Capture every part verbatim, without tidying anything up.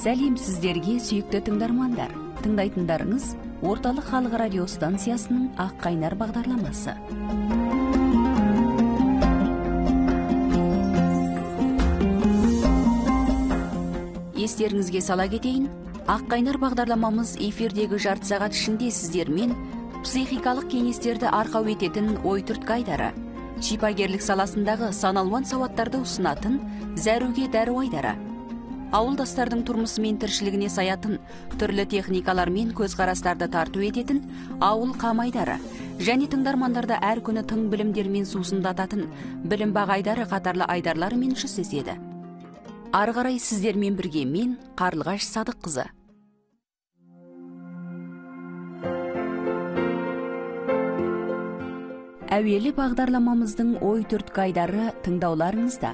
Сәлем сіздерге, сүйікті тыңдармандар. Тыңдайтындарыңыз Орталық халық радио станциясының Ақ қайнар бағдарламасы. Естеріңізге сала кетейін, Ақ қайнар бағдарламамыз эфирдегі жарты сағат ішінде сіздермен психикалық кеңестерді арқау ететін ой түрткі айдары, шипагерлік саласындағы саналуан сауаттарды ұсынатын зәруге дәру айдары, ауылдастардың тұрмысы мен тіршілігіне саятын түрлі техникалар мен көзқарастарды тарту ететін ауыл қамайдары және тыңдармандарда әр күні тың білімдермен сусындататын білім бағайдары қатарлы айдарларымен жүздеседі. Ары қарай сіздермен бірге мен Қарлығаш Садыққызы. Әуелі бағдарламамыздың ой түрткі айдары тыңдауларыңызда.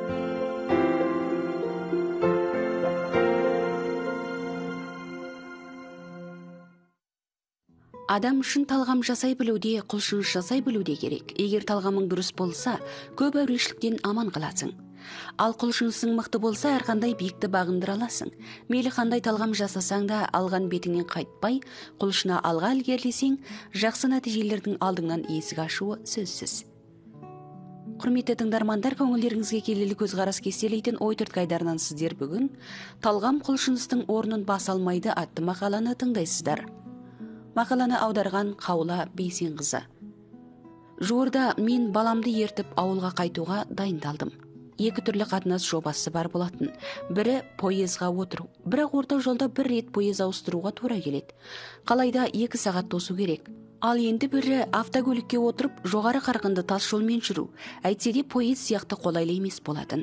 Адам үшін талғам жасай білуде, құлшыныс жасай білуде керек. Егер талғамың дұрыс болса, көп әурешіліктен аман қаласың. Ал құлшынысың мықты болса, әрқандай биікті бағындыра аласың. Мейлі қандай талғам жасасаң да, алған бетіңнен қайтпай, құлшына алға ілгерілесең, жақсы нәтижелердің алдыңнан есік ашуы сөзсіз. Құрметті тыңдармандар, көңілдеріңізге келелі көзқарас кестелейтін ой түрткі айдарынан сіздер бүгін талғам құлшыныстың орнын баса алмайды атты мақаланы тыңдайсыздар. Мақаланы аударған Қаула Бейсенқызы. Жуырда мен баламды ертіп ауылға қайтуға дайындалдым. Екі түрлі қатынас жобасы бар болатын. Бірі пойызға отыру. Бірақ орта жолда бір рет пойыз ауыстыруға тура келеді. Қалайда екі сағат тосу керек. Ал енді бірі автокөлікке отырып жоғары қарқынды тас жолмен жүру. Әйтсе де пойыз сияқты қолайлы емес болатын.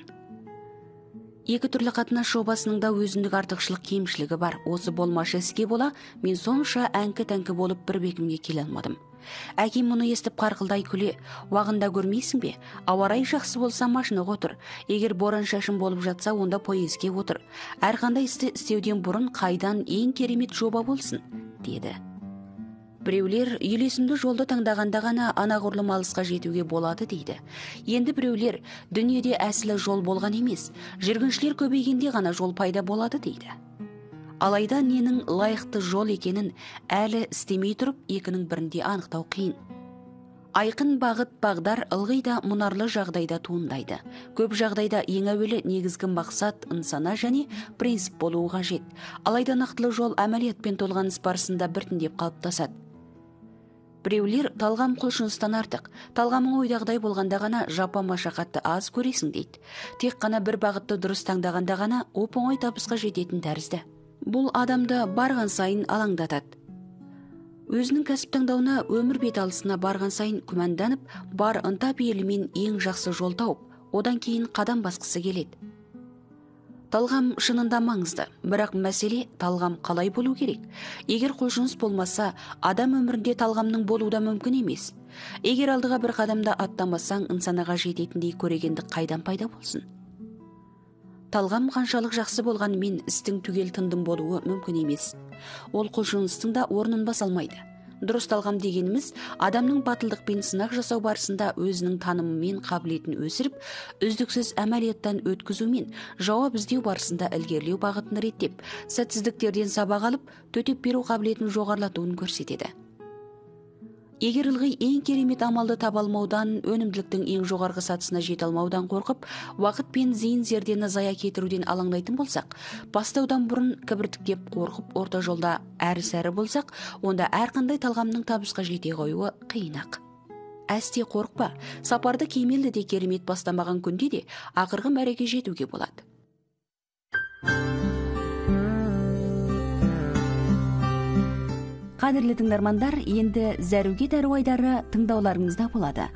Екі түрлі қатынас жобасының да өзіндік артықшылық кемшілігі бар. Осы болмашы іске бола, мен сонша әңкі-тәңкі болып бір бекімге келе алмадым. Әкем мұны естіп қарқылдай күле, уағында көрмейсің бе? Ауа райы жақсы болса машинаға отыр. Егер боран шашын болып жатса, онда пойызге отыр. Әрқандай істі істеуден бұрын қайдан ең керемет жоба болсын, деді. Біреулер үйлесімді жолды таңдағанда ғана анағұрлым алысқа жетуге болады дейді. Енді біреулер дүниеде әсілі жол болған емес, жүргіншілер көбейгенде ғана жол пайда болады дейді. Алайда ненің лайықты жол екенін әлі істемей тұрып, екінің бірінде анықтау қиын. Айқын бағыт бағдар ылғи да мұнарлы жағдайда туындайды. Көп жағдайда ең әуелі негізгі мақсат, нысана және принцип болуы қажет. Алайда нақтылы жол әмәлиятпен толғаныс барысында біртіндеп қалыптасады. Біреулер талғам құлшыныстан артық. Талғамың ойдағыдай болғанда ғана жапа машақатты аз көресің дейді. Тек қана бір бағытты дұрыс таңдағанда ғана оп-оңай табысқа жететін тәрізді. Бұл адамды барған сайын алаңдатады. Өзінің кәсіп таңдауына, өмір бет алысына барған сайын күмәнданып, бар ынта пейілімен ең жақсы жол тауып, одан кейін қадам басқысы келеді. Талғам шынында маңызды, бірақ мәселе талғам қалай болу керек? Егер құлшыныс болмаса, адам өмірінде талғамның болуы да мүмкін емес. Егер алдыға бір қадамда аттамасаң, нысанаға жететіндей көрегендік қайдан пайда болсын? Талғам қаншалық жақсы болғанымен істің түгел тындым болуы мүмкін емес. Ол құлшыныстың да орнын баса алмайды. Дұрыс талғам дегеніміз адамның батылдықпен сынақ жасау барысында өзінің танымы мен қабілетін өсіріп, үздіксіз әмәлияттан өткізумен жауап іздеу барысында ілгерілеу бағытын реттеп, сәтсіздіктерден сабақ алып, төтеп беру қабілетін жоғарылатуын көрсетеді. Егер ылғи ең керемет амалды таба алмаудан, өнімділіктің ең жоғарғы сатысына жете алмаудан қорқып, уақыт пен зейін зердені зая кетіруден алаңдайтын болсақ, бастаудан бұрын кібіртіктеп қорқып, орта жолда әрі-сәрі болсақ, онда әрқандай талғамның табысқа жете қоюы қиын-ақ. Әсте қорықпа, сапарды кемелді де керемет бастамаған күнде де ақырғы мәреге жетуге болады. Қадірлі тыңдармандар, енді зәруге дәру айдары тыңдауларыңызда болады.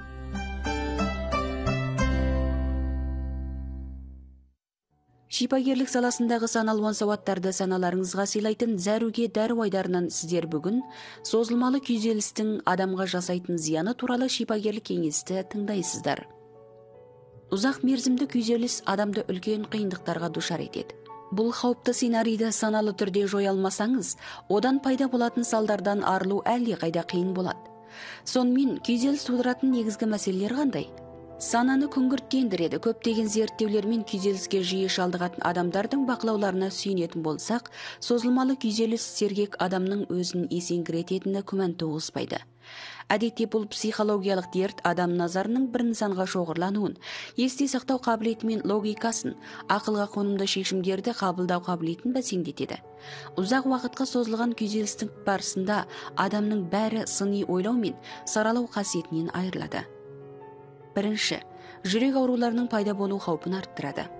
Шипагерлік саласындағы саналуан сауаттарды саналарыңызға сыйлайтын зәруге дәру айдарынан сіздер бүгін созылмалы күйзелістің адамға жасайтын зияны туралы шипагерлік кеңесті тыңдайсыздар. Ұзақ мерзімді күйзеліс адамды үлкен қиындықтарға душар етеді. Бұл қауіпті сценарийді саналы түрде жоя алмасаңыз, одан пайда болатын салдардан арылу әлде қайда қиын болады. Сонымен күйзеліс тудыратын негізгі мәселелер қандай? сананы күңгірттендіреді. Көптеген зерттеулермен күйзеліске жиі шалдығатын адамдардың бақылауларына сүйенетін болсақ, созылмалы күйзеліс сергек адамның өзін есеңгірететіні күмән туғызбайды. Әдетте бұл психологиялық дерт адам назарының бір нысанға шоғырлануын, есте сақтау қабілеті мен логикасын, ақылға қонымды шешімдерді қабылдау қабілетін бәсеңдетеді. Ұзақ уақытқа созылған күйзелістің барысында адамның бәрі сыни ойлау мен саралау қасиетінен айырылады. Бірінші, жүрек ауруларының пайда болу қаупін арттырады.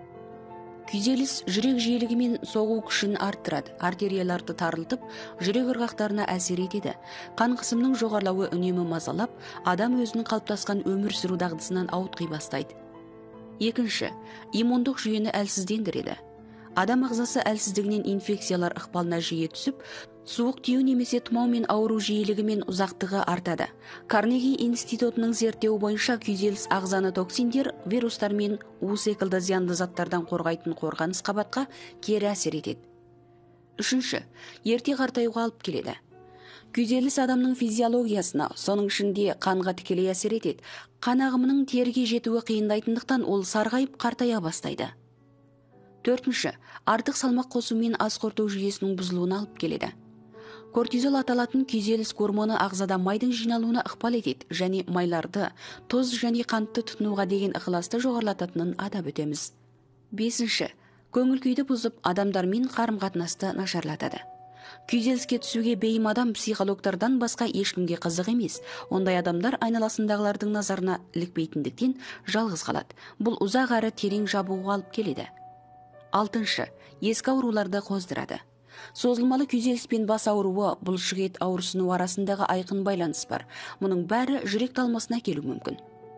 Күйзеліс жүрек жиілігі мен соғу күшін арттырады, артерияларды тарылтып, жүрек ырғақтарына әсер етеді. Қан қысымының жоғарылауы үнемі мазалап, адам өзінің қалыптасқан өмір сүру дағдысынан ауытқи бастайды. Екінші, иммундық жүйені әлсіздендіреді. Адам ағзасы әлсіздігінен инфекциялар ықпалына жиі түсіп, суық тию немесе тұмау мен ауру жиілігі мен ұзақтығы артады. Карнеги институтының зерттеуі бойынша күйзеліс ағзаны токсиндер, вирустар мен у секілді зиянды заттардан қорғайтын қорғаныс қабатқа кері әсер етеді. Үшінші, ерте қартаюға алып келеді. Күйзеліс адамның физиологиясына, соның ішінде қанға тікелей әсер етеді. Қан ағымының теріге жетуі қиындайтындықтан ол сарғайып қартая бастайды. Төртінші, артық салмақ қосумен ас қорыту жүйесінің бұзылуына алып келеді. Кортизол аталатын күйзеліс гормоны ағзада майдың жиналуына ықпал етеді және майларды, тұз және қантты тұтынуға деген ықыласты жоғарылататынын атап өтеміз. Бесінші, көңіл күйді бұзып, адамдармен қарым-қатынасты нашарлатады. Күйзеліске түсуге бейім адам психологтардан басқа ешкімге қызық емес. Ондай адамдар айналасындағылардың назарына ілікпейтіндіктен жалғыз қалады. Бұл ұзақ әрі терең жабуға алып келеді. Алтыншы, ескі ауруларды қоздырады. Созылмалы күйзеліс пен бас ауруы, бұлшық ет ауырсыну арасындағы айқын байланыс бар. Мұның бәрі жүрек талмасына келу мүмкін.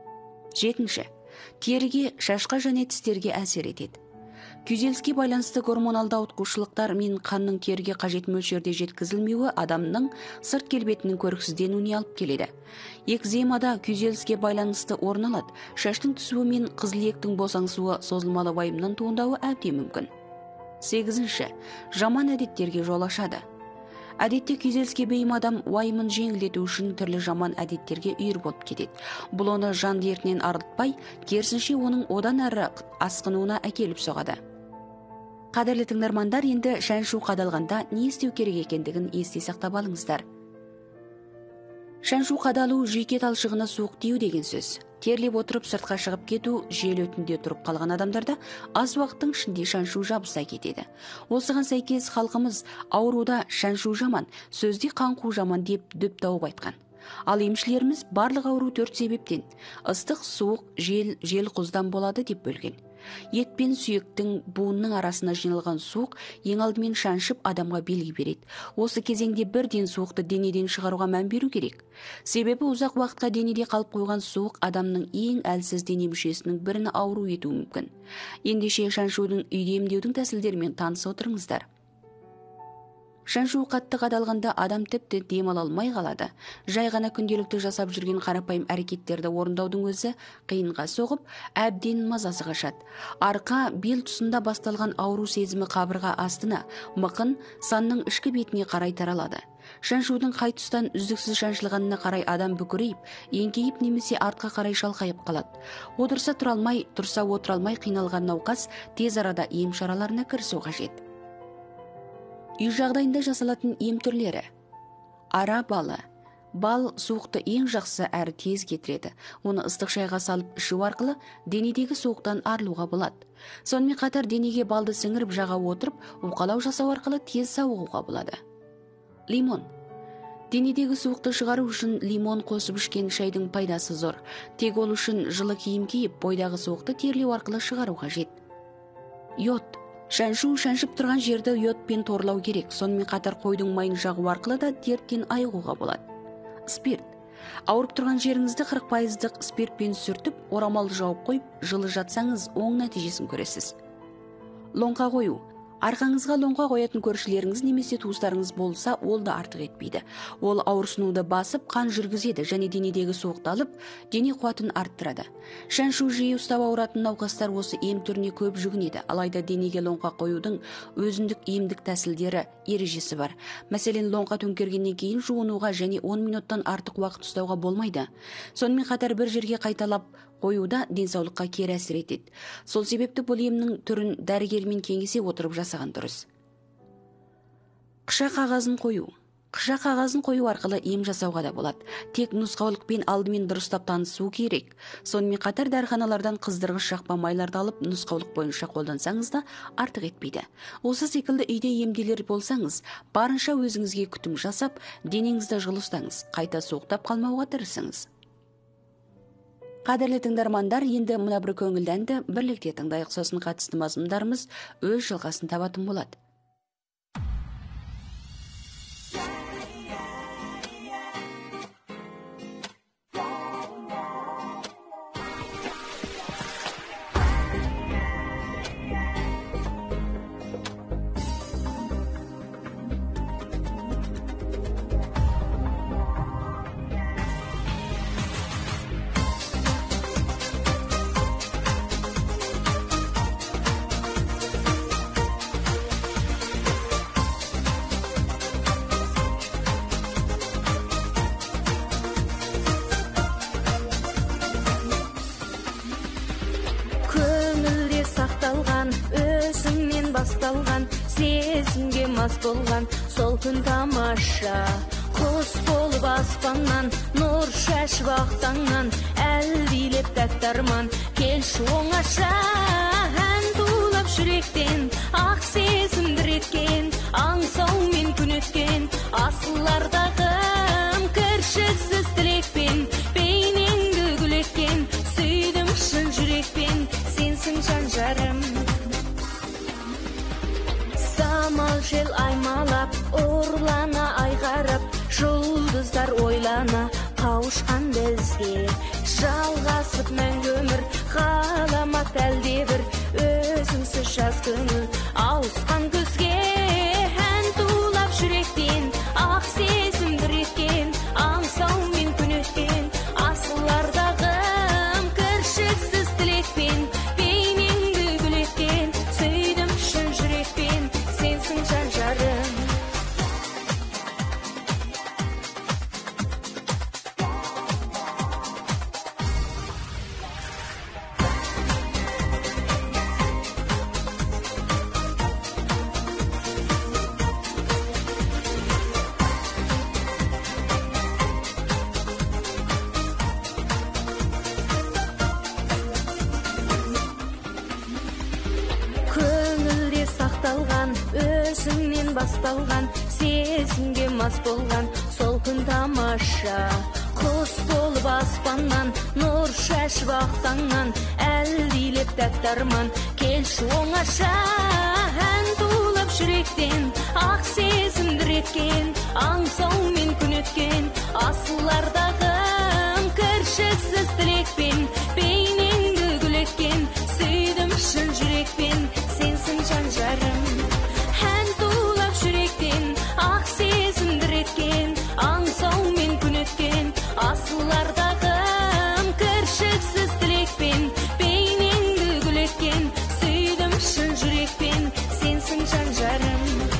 Жетінші, теріге, шашқа және тістерге әсер етеді. Күйзеліске байланысты гормоналды ауытқушылықтар мен қанның теріге қажет мөлшерде жеткізілмеуі адамның сырт келбетінің көріксізденуіне алып келеді. Экземада күйзеліске байланысты орын алады. Шаштың түсуі мен қызылектің босаңсуы созылмалы уайымнан туындауы әбден мүмкін. Сегізінші, жаман әдеттерге жол ашады. Әдетте күйзеліске бейім адам уайымын жеңілдету үшін түрлі жаман әдеттерге үйір болып кетеді. Бұл оны жан дертінен арылтпай, керісінше оның одан әрі асқынуына әкеліп соғады. Қадірлі тыңдармандар, енді шаншу қадалғанда не істеу керек екендігін есте сақтап алыңыздар. Шаншу қадалу жүйке талшығына суық тию деген сөз. Терлеп отырып сыртқа шығып кету, жел өтінде тұрып қалған адамдарда аз уақыттың ішінде шаншу жабыса кетеді. Осыған сәйкес халқымыз ауруда шаншу жаман, сөзде қанқу жаман деп дөп тауып айтқан. Ал емшілеріміз барлық ауру төрт себептен: ыстық, суық, жел, жел құздан болады деп бөлген. Ет пен сүйектің буынның арасына жиналған суық ең алдымен шаншып адамға белгі береді. Осы кезеңде бірден суықты денеден шығаруға мән беру керек. Себебі ұзақ уақытқа денеде қалып қойған суық адамның ең әлсіз дене мүшесінің бірін ауру етуі мүмкін. Ендеше шаншудың үйде емдеудің тәсілдерімен таныса отырыңыздар. Шаншу қатты қадалғанда адам тіпті демала алмай қалады. Жай ғана күнделікті жасап жүрген қарапайым әрекеттерді орындаудың өзі қиынға соғып, әбден мазасы қашады. Арқа, бел тұсында басталған ауру сезімі қабырға астына, мықын, санның ішкі бетіне қарай таралады. Шаншудың қай тұстан үздіксіз шаншылғанына қарай адам бүкірейіп, еңкейіп немесе артқа қарай шалқайып қалады. Отырса тұра алмай, тұрса отыра алмай қиналған науқас тез арада ем шараларына кірісу қажет. Үй жағдайында жасалатын ем түрлері. Ара балы. Бал суықты ең жақсы әрі тез кетіреді. Оны ыстық шайға салып ішу арқылы денедегі суықтан арылуға болады. Сонымен қатар денеге балды сіңіріп жаға отырып, уқалау жасау арқылы тез сауығуға болады. Лимон. Денедегі суықты шығару үшін лимон қосып ішкен шайдың пайдасы зор. Тек ол үшін жылы киім киіп, бойдағы суықты терлеу арқылы шығару қажет. Йод. Шаншу шаншып тұрған жерді йодпен торлау керек. Сонымен қатар қойдың майын жағу арқылы да дерттен айығуға болады. Спирт. Ауырып тұрған жеріңізді қырық пайыздық спиртпен сүртіп, орамал жауып қойып, жылы жатсаңыз, оң нәтижесін көресіз. Лоңқа қою. Арқаңызға лоңқа қоятын көршілеріңіз немесе туыстарыңыз болса, ол да артық етпейді. Ол ауырсынуды басып, қан жүргізеді және денедегі суықты алып, дене қуатын арттырады. Шаншу жиі ұстап ауыратын науқастар осы ем түріне көп жүгінеді. Алайда денеге лоңқа қоюдың өзіндік емдік тәсілдері, ережесі бар. Мәселен, лоңқа төңкергеннен кейін жуынуға және он минуттан артық уақыт ұстауға болмайды. Сонымен қатар бір жерге қайталап қоюда денсаулыққа кері әсер етеді. Сол себепті бұл емнің түрін дәрігермен кеңесе отырып жасаған дұрыс. Қыша қағазын қою. Қыша қағазын қою арқылы ем жасауға да болады. Тек нұсқаулықпен алдымен дұрыстап танысу керек. Сонымен қатар дәріханалардан қыздырғыш жақпа майларды алып нұсқаулық бойынша қолдансаңыз да артық етпейді. Осы секілді үйде емделер болсаңыз, барынша өзіңізге күтім жасап, денеңізді жылы ұстаңыз, қайта суықтап қалмауға тырысыңыз. Қадірлі тыңдармандар, енді мына бір көңілді әнді бірлікте тыңдайық, сосын қатысты мазмұндарымыз өз жалғасын табатын болады. Басталған, сезімге мас болған, сол күн тамаша. Құс болып аспаннан, нұр шашып ақтаңнан, әл билеп тәттарман, келші оңаша. Ән тулап жүректен, ақ сезімдір еткен, аңсаумен күн өткен, асылардағым кіршіксіз тілекпен, бейнеңді гүл еткен, сүйдім шын жүрекпен, сенсің жан жарым. Самал жел аймалап, орлана айғарып, жұлдыздар ойлана, қауышқан бізге. Жалғасып мәңгі өмір, ғаламат әлдебір, өзіңсіз жаз күні, ауысқан күзге. Ән тулап жүректен, ақ сезімдір еткен, аңсаумен күн өткен, асылардағым кіршіксіз тілекпен, бейнеңді гүл еткен, сүйдім шын жүрекпен, сенсің жан жарым. Көңілде сақталған, өзіңнен басталған, сезімге мас болған, сол күн тамаша. Құс болып аспаннан, нұр шашып ақтаңнан, әл билеп тәттарман, келші оңаша. Ән тулап жүректен, ақ сезімдір еткен, аңсаумен күн өткен, асылардағым кіршіксіз тілекпен, бейнеңді гүл еткен, сүйдім шын жүрекпен, сенсің жан жарым. Ән тулап жүректен, ақ сезімдір еткен, аңсаумен күн өткен, асылардағым кіршіксіз тілекпен, бейнеңді гүл еткен, сүйдім шын жүрекпен, сенсің жан жарым.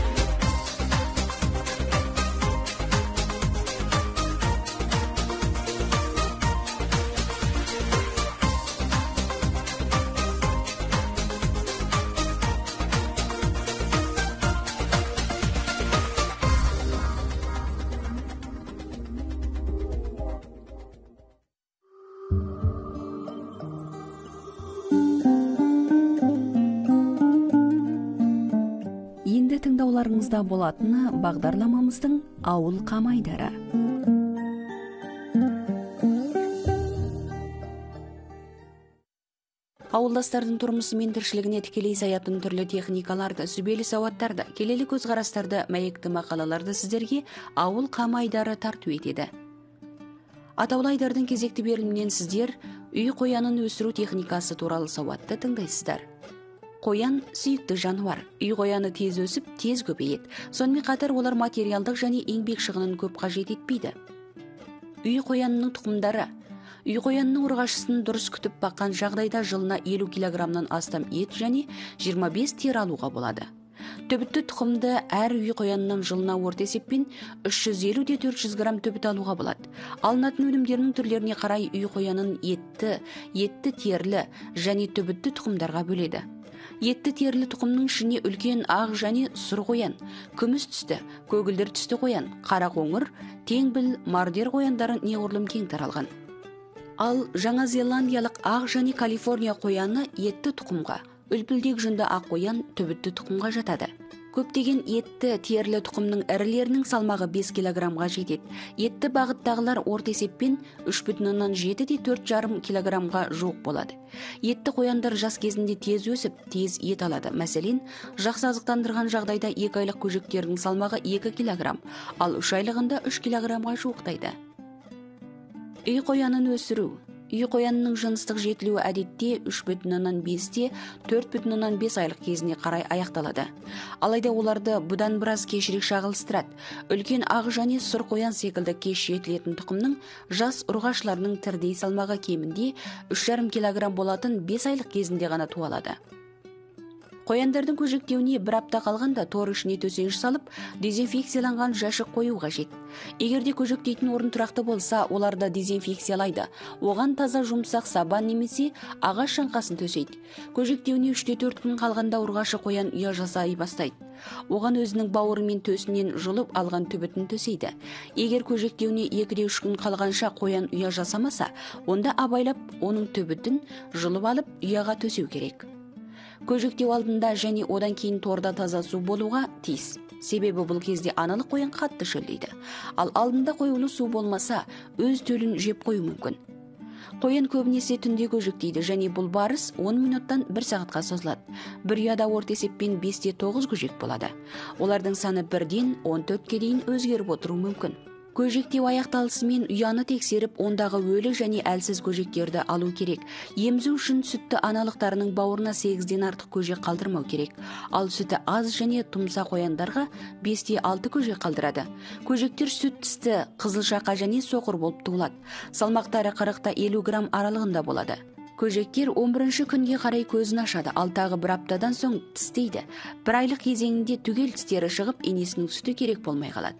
Енді тыңдауларыңызда болатыны бағдарламамыздың ауыл қамайдары. Ауылдастардың тұрмысы мен тіршілігіне тікелей саятын түрлі техникаларды, сүбелі сауаттарды, келелі көзқарастарды, мәйекті мақалаларды сіздерге ауыл қамайдары тарту етеді. Атаулы айдардың кезекті берілімінен сіздер үй қоянын өсіру техникасы туралы сауатты тыңдайсыздар. Қоян сүйікті жануар. Үй қояны тез өсіп, тез көбейеді. Сонымен қатар олар материалдық және еңбек шығынын көп қажет етпейді. Үй қоянының тұқымдары. Үй қоянының ұрғашысын дұрыс күтіп баққан жағдайда жылына елу килограммнан астам ет және жиырма бес тері алуға болады. Түбітті тұқымды әр үй қоянынан жылына орта есеппен үш жүз елу де төрт жүз грамм түбіт алуға болады. Алынатын өнімдерінің түрлеріне қарай үй қоянын етті, етті терлі және түбітті тұқымдарға бөледі. Етті терлі тұқымның ішіне үлкен ақ және сұр қоян, күміс түсті, көгілдір түсті қоян, қара қоңыр, теңбіл, мардер қояндары неғұрлым кең таралған. Ал Жаңа Зеландиялық ақ және Калифорния қояны етті тұқымға, үлпілдек жүнді ақ қоян түбітті тұқымға жатады. Көптеген етті терлі тұқымның ірілерінің салмағы бес килограммға жетеді. Етті бағыттағылар орта есеппен үш бүтін оннан жеті де төрт жарым килограммға жуық болады. Етті қояндар жас кезінде тез өсіп, тез ет алады. Мәселен, жақсы азықтандырған жағдайда екі айлық көжектердің салмағы екі килограмм, ал үш айлығында үш килограммға жуықтайды. Үй қоянын өсіру. Үй қоянының жыныстық жетілуі әдетте үш бүтін оннан бес те төрт бүтін оннан бес айлық кезіне қарай аяқталады. Алайда оларды бұдан біраз кешірек шағылыстырады. Үлкен ақ және сұр қоян секілді кеш жетілетін тұқымның жас ұрғашыларының тірдей салмағы кемінде үш жарым килограмм болатын бес айлық кезінде ғана туалады. Қояндардың көжектеуіне бір апта қалғанда тор ішіне төсеніш салып, дезинфекцияланған жәшік қою қажет. Егерде көжектейтін орын тұрақты болса, оларды дезинфекциялайды. Оған таза жұмсақ сабан немесе ағаш шаңқасын төсейді. Көжектеуіне үш те төрт күн қалғанда ұрғашы қоян ұя жасай бастайды. Оған өзінің бауыры мен төсінен жұлып алған түбітін төсейді. Егер көжектеуіне екі де үш күн қалғанша қоян ұя жасамаса, онда абайлап оның түбітін жұлып алып ұяға төсеу керек. Көжектеу алдында және одан кейін торда таза су болуға тиіс. Себебі бұл кезде аналық қоян қатты шөлдейді. Ал алдында қоюлы су болмаса, өз төлін жеп қою мүмкін. Қоян көбінесе түнде көжектейді және бұл барыс он минуттан бір сағатқа созылады. Бір ұяда орта есеппен бес те тоғыз көжек болады. Олардың саны бірден он төртке дейін өзгеріп отыруы мүмкін. Көжектеу аяқталысымен ұяны тексеріп, ондағы өлі және әлсіз көжектерді алу керек. Емзу үшін сүтті аналықтарының бауырына сегізден артық көжек қалдырмау керек. Ал сүті аз және тұмса қояндарға бес те алты көжек қалдырады. Көжектер сүт түсті, қызылшақа және соқыр болып туылады. Салмақтары қырық та елу грамм аралығында болады. Көжектер он бірінші күнге қарай көзін ашады, ал тағы бір аптадан соң тістейді. Бір айлық кезеңінде түгел тістері шығып, енесінің сүті керек болмай қалады.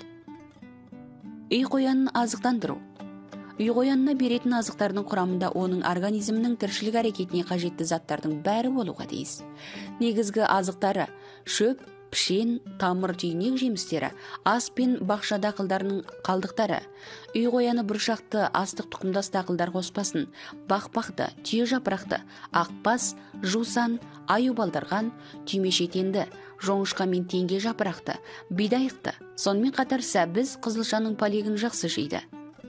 Үй қоянын азықтандыру. Үй қоянына беретін азықтардың құрамында оның организмінің тіршілік әрекетіне қажетті заттардың бәрі болуға тиіс. Негізгі азықтары шөп, пішен, тамыр түйнек жемістері, ас пен бақша дақылдарының қалдықтары. Үй қояны бұршақты астық тұқымдас дақылдар қоспасын, бақбақты, түйе жапырақты, ақбас, жусан, аюбалдырған, түймешетенді, жоңышқа мен теңге жапырақты, бидайықты, сонымен қатар сәбіз, қызылшаның палегін жақсы жейді.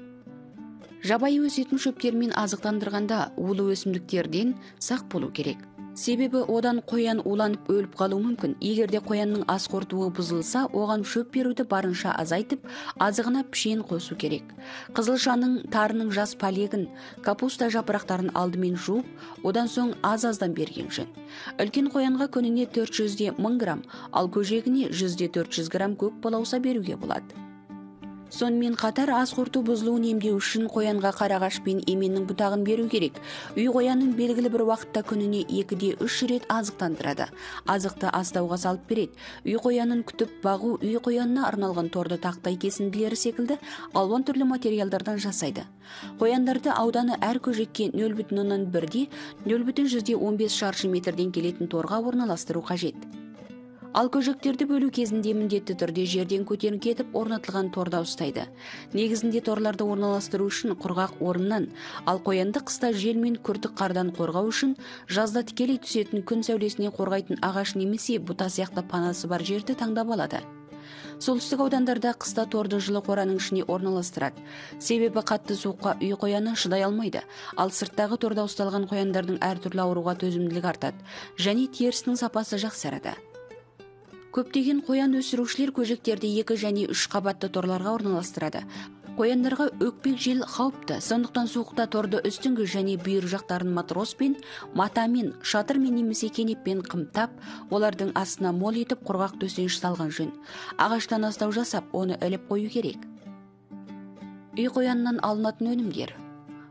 Жабайы өсетін шөптермен азықтандырғанда улы өсімдіктерден сақ болу керек. Себебі одан қоян уланып өліп қалу мүмкін. Егерде қоянның ас қорытуы бұзылса, оған шөп беруді барынша азайтып, азығына пішен қосу керек. Қызылшаның тарының жас палегін, капуста жапырақтарын алдымен жуып, одан соң аз-аздан берген жөн. Үлкен қоянға күніне төрт жүз де мың грамм, ал көжегіне жүз де төрт жүз грамм көк балауса беруге болады. Сонымен қатар ас қорыту бұзылуын емдеу үшін қоянға қарағаш пен еменнің бұтағын беру керек. Үй қоянын белгілі бір уақытта күніне екі де үш рет азықтандырады. Азықты астауға салып береді. Үй қоянын күтіп бағу үй қоянына арналған торды тақтай кесінділері секілді алуан түрлі материалдардан жасайды. Қояндарды ауданы әр көжекке нөл бүтін оннан бір де нөл бүтін жүзден он бес шаршы метрден келетін торға орналастыру қажет. Ал көжектерді бөлу кезінде міндетті түрде жерден көтерін кетіп орнатылған торда ұстайды. Негізінде торларды орналастыру үшін құрғақ орыннан, ал қоянды қыста жел мен күртік қардан қорғау үшін жазда тікелей түсетін күн сәулесіне қорғайтын ағаш немесе бұта сияқты панасы бар жерді таңдап алады. Солтүстік аудандарда қыста торды жылы қораның ішіне орналастырады. Себебі қатты суыққа үй қояны шыдай алмайды, ал сырттағы торда ұсталған қояндардың әртүрлі ауруға төзімділік артады және терісінің сапасы жақсарады. Көптеген қоян өсірушілер көжектерді екі және үш қабатты торларға орналастырады. Қояндарға өкпек жел қауіпті, сондықтан суықта торды үстіңгі және бүйір жақтарын матроспен, матамен, шатырмен немесе кенеппен қымтап, олардың астына мол етіп құрғақ төсеніш салған жөн. Ағаштан астау жасап, оны іліп қою керек. Үй қоянынан алынатын өнімдер.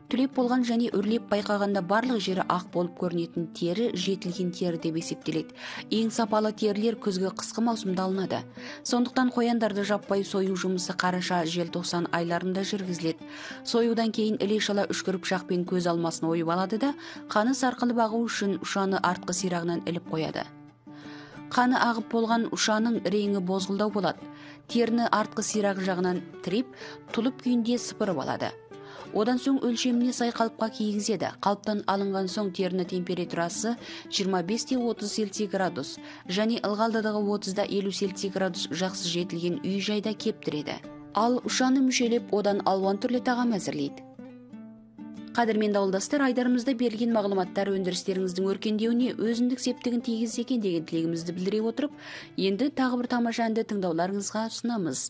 түлеп болған және үрлеп байқағанда барлық жері ақ болып көрінетін тері жетілген тері деп есептеледі. Ең сапалы терілер күзгі қысқы маусымда алынады. Сондықтан қояндарды жаппай сою жұмысы қараша желтоқсан айларында жүргізіледі. Союдан кейін іле-шала үшкіріп жақпен көз алмасын ойып алады да, қаны сарқылып ағу үшін ұшаны артқы сирағынан іліп қояды. Қаны ағып болған ұшаның реңі бозғылдау болады. Теріні артқы сирағы жағынан тіреп, тұлып күйінде сыпырып алады. Одан соң өлшеміне сай қалыпқа кигізеді. Қалыптан алынған соң теріні температурасы жиырма бес те отыз цельсий градус және ылғалдылығы отыз да елу цельсий градус жақсы жетілген үй жайда кептіреді. Ал ұшаны мүшелеп, одан алуан түрлі тағам әзірлейді. Қадірменді ауылдастар, айдарымызда берілген мағлұматтар өндірістеріңіздің өркендеуіне өзіндік септігін тигізсе екен деген тілегімізді білдіре отырып, енді тағы бір тамаша әнді тыңдауларыңызға ұсынамыз.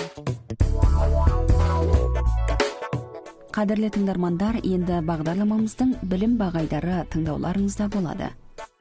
Қадірлі тыңдармандар, енді бағдарламамыздың білім бағайдары тыңдауларыңызда болады.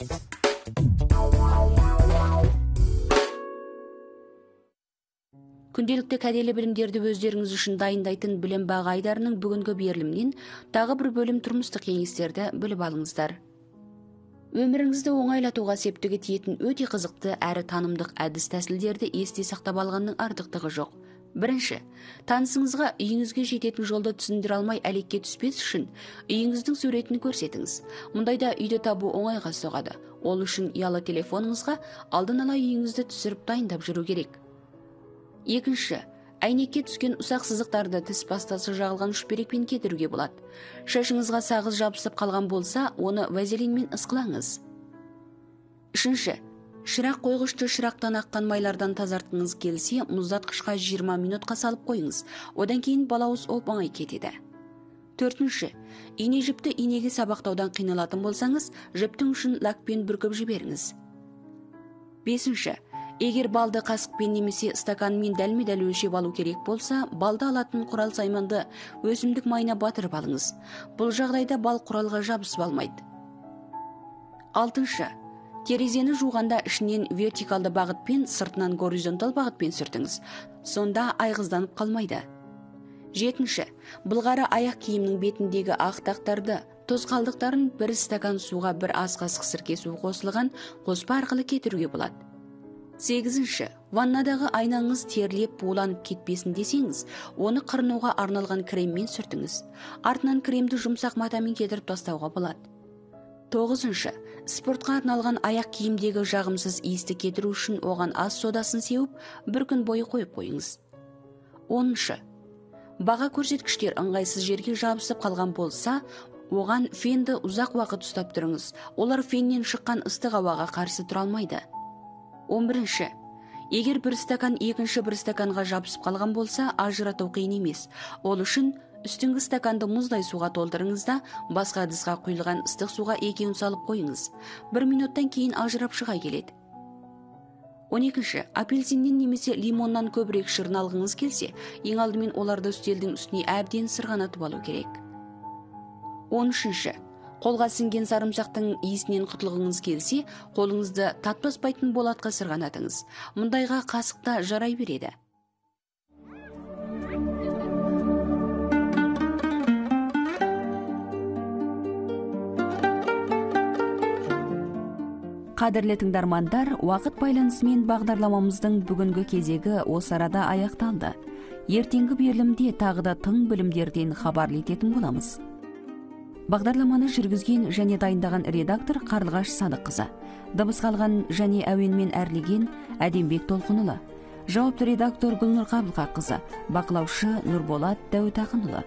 Күнделікті кәделі білімдерді өздеріңіз үшін дайындайтын білім бағайдарының бүгінгі берілімнен тағы бір бөлім тұрмыстық кеңестерді біліп алыңыздар. Өміріңізді оңайлатуға септігі тиетін өте қызықты әрі танымдық әдіс тәсілдерді есте сақтап алғанның артықтығы жоқ. Бірінші, танысыңызға үйіңізге жететін жолды түсіндіре алмай әлекке түспес үшін үйіңіздің суретін көрсетіңіз. Мұндайда үйді табу оңайға соғады. Ол үшін ұялы телефоныңызға алдын ала үйіңізді түсіріп дайындап жүру керек. Екінші, әйнекке түскен ұсақ сызықтарды тіс пастасы жағылған шүберекпен кетіруге болады. Шашыңызға сағыз жабысып қалған болса, оны вазелинмен ысқылаңыз. Үшінші, шырақ қойғышты шырақтан аққан майлардан тазартқыңыз келсе, мұздатқышқа жиырма минутқа салып қойыңыз. Одан кейін балауыз оп-оңай кетеді. Төртінші, ине жіпті инеге сабақтаудан қиналатын болсаңыз, жіптің үшін лакпен бүркіп жіберіңіз. Бесінші, егер балды қасықпен немесе стаканмен дәлме-дәл өлшеп алу керек болса, балды алатын құрал сайманды өсімдік майына батырып алыңыз. Бұл жағдайда бал құралға жабысып алмайды. Алтыншы, терезені жуғанда ішінен вертикалды бағытпен, сыртынан горизонтал бағытпен сүртіңіз. Сонда айғызданып қалмайды. Жетінші, былғары аяқ киімнің бетіндегі ақ дақтарды, тоз қалдықтарын бір стакан суға бір ас қасық сірке су қосылған қоспа арқылы кетіруге болады. Сегізінші, ваннадағы айнаңыз терлеп буланып кетпесін десеңіз, оны қырынуға арналған креммен сүртіңіз. Артынан кремді жұмсақ матамен кетіріп тастауға болады. Тоғызыншы, спортқа арналған аяқ киімдегі жағымсыз иісті кетіру үшін оған ас содасын сеуіп, бір күн бойы қойып қойыңыз. Оныншы, баға көрсеткіштер ыңғайсыз жерге жабысып қалған болса, оған фенді ұзақ уақыт ұстап тұрыңыз. Олар феннен шыққан ыстық ауаға қарсы тұра алмайды. он бірінші. Егер бір стакан екінші бір стаканға жабысып қалған болса, ажырату қиын емес. Ол үшін үстіңгі стаканды мұздай суға толтырыңыз да, басқа ыдысқа құйылған ыстық суға екеуін салып қойыңыз. Бір минуттан кейін ажырап шыға келеді. он екінші. Апельсиннен немесе лимоннан көбірек шырын алғыңыз келсе, ең алдымен оларды үстелдің үстіне әбден сырғанатып алу керек. он үшінші. Қолға сіңген сарымсақтың иісінен құтылғыңыз келсе, қолыңызды татпаспайтын болатқа сырғанатыңыз. Мұндайға қасықта жарай береді. Қадірлі тыңдармандар, уақыт байланысымен бағдарламамыздың бүгінгі кезегі осы арада аяқталды. Ертеңгі берілімде тағы да тың білімдерден хабарлы ететін боламыз. Бағдарламаны жүргізген және дайындаған редактор Қарлығаш Садыққызы. Дыбыс қалған және әуенмен әрлеген Әдембек Толқынұлы. Жауапты редактор Гүлнұр Қабылқақызы. Бақылаушы Нұрболат Дәуітақынұлы.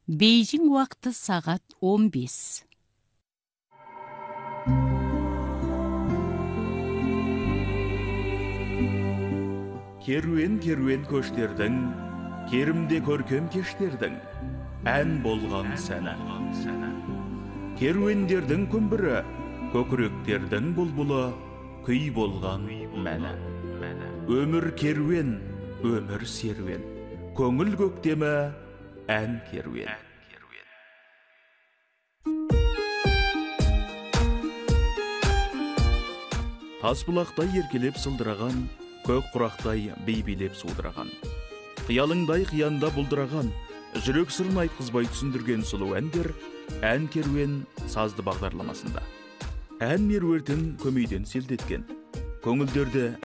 Бейжің уақыты сағат он бес. Керуен-керуен көштердің, керімде көркем кештердің, ән болған сәні. Керуендердің күмбірі, көкіректердің бұлбұлы, күй болған мәні. Өмір керуен, өмір серуен, көңіл көктемі, ән керуен. Тасбұлақтай еркелеп сылдыраған, көк құрақтай бейбелеп судыраған. Қиялыңдай қиянда бұлдыраған, жүрек сырын айтқызбай түсіндірген сұлу әндер ән керуен сазды бағдарламасында. Ән меруертін көмейден селдеткен, көңілдерді